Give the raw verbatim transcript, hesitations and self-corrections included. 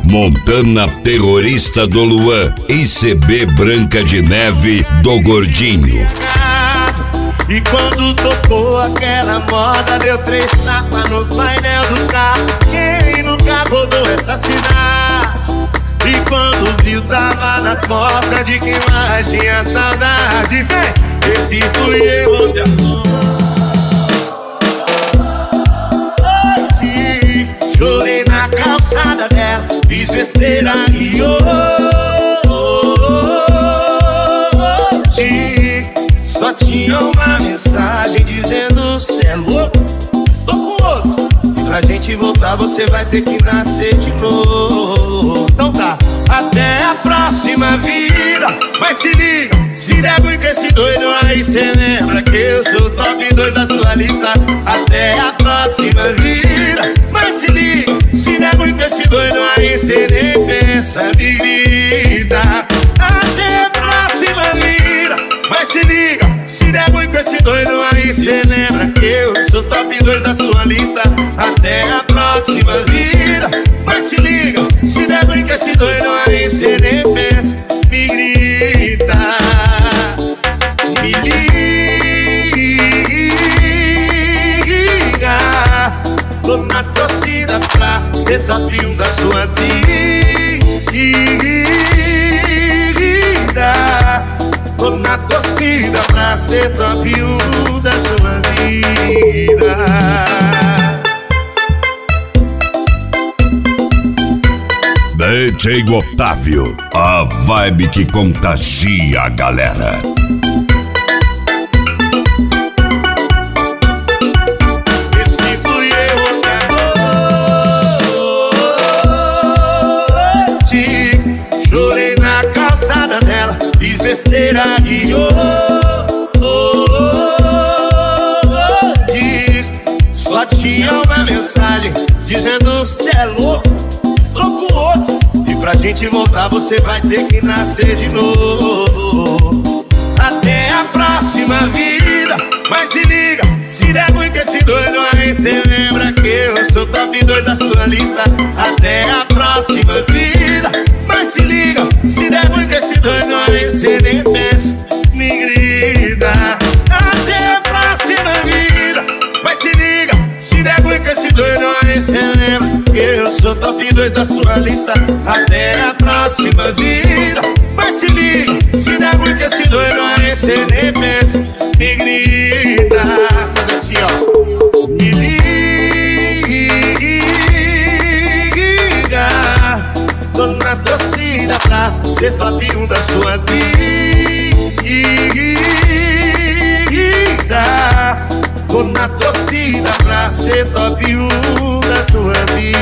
Montana Terrorista do Luan, I C B Branca de Neve do Gordinho. E quando tocou aquela moda, deu três tapas no painel do carro. Quem nunca rodou essa cidade? E quando viu, tava na porta de quem mais tinha saudade. Vem, esse fui eu onde a noite. Chorei na calçada dela, fiz besteira e hoje só tinha uma mensagem dizendo: cê é louco, tô com outro. E pra gente voltar você vai ter que nascer de novo. Então tá, até a próxima vida. Mas se liga, se der ruim com esse doido aí, cê lembra que eu sou o top dois da sua lista. Até a próxima vida. Mas se liga, se der ruim com esse doido aí, cê nem pensa, me grita. Até a próxima vida. Mas se liga, se der ruim com esse doido aí, cê lembra que eu sou top dois da sua lista. Até a próxima vida. Mas se liga, se der ruim com esse doido aí, cê nem pensa, me grita. Me liga, tô na torcida pra ser top um da sua vida. Tô na torcida pra ser top um da sua vida. D J Otávio, a vibe que contagia a galera. Esse fui eu outra noite. Chorei na calçada dela, fiz besteira e hoje só tinha uma mensagem dizendo: cê é louco, tô com outro. E pra gente voltar você vai ter que nascer de novo. Até a próxima vida. Mas se liga, se der ruim com esse doido aí, cê lembra que eu sou top dois da sua lista. Até a próxima vida. Mas se liga, se der ruim com esse doido aí, cê nem pensa, me grita. Até a próxima vida. Mas se liga, se der ruim com esse doido aí, cê lembra que eu sou top dois da sua lista. Até a próxima vida. Mas se liga, se der ruim com esse doido aí, cê nem pensa, me grita. Faz assim, ó. Me liga, tô na torcida pra ser top um da sua vida. Tô na torcida pra ser top um da sua vida.